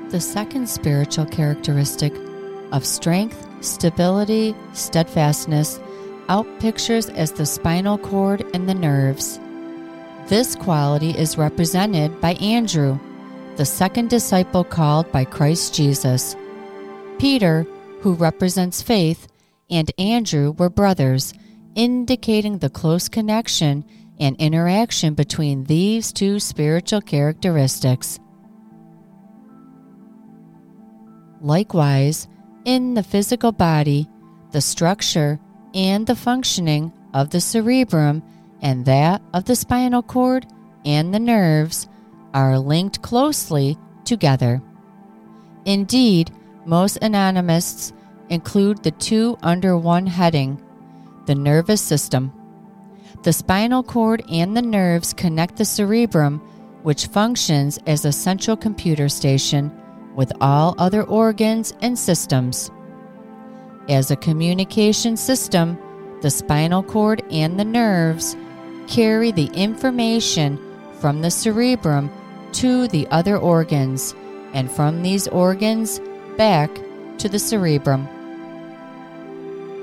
The second spiritual characteristic of strength, stability, steadfastness outpictures as the spinal cord and the nerves. This quality is represented by Andrew, the second disciple called by Christ Jesus. Peter, who represents faith, and Andrew were brothers, indicating the close connection and interaction between these two spiritual characteristics. Likewise, in the physical body, the structure and the functioning of the cerebrum and that of the spinal cord and the nerves are linked closely together. Indeed, most anatomists include the two under one heading, the nervous system. The spinal cord and the nerves connect the cerebrum, which functions as a central computer station with all other organs and systems. As a communication system, the spinal cord and the nerves carry the information from the cerebrum to the other organs, and from these organs back to the cerebrum.